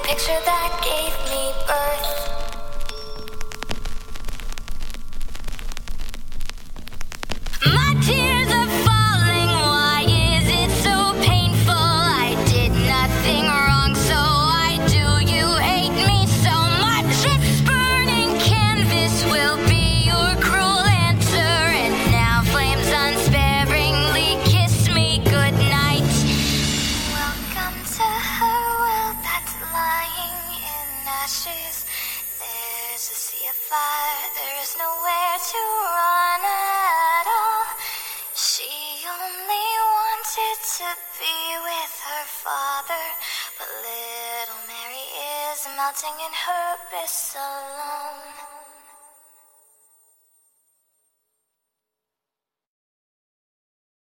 picture that gave me birth. My tears are falling, why is it so painful? I did nothing wrong, so why do you hate me so much? This burning canvas will be your cruel answer, and now flames unsparingly kiss me goodnight. Welcome to her world that's lying in ashes. There's a sea of fire, there is nowhere to run at all. She only wanted to be with her father, but little Mary is melting in her abyss alone.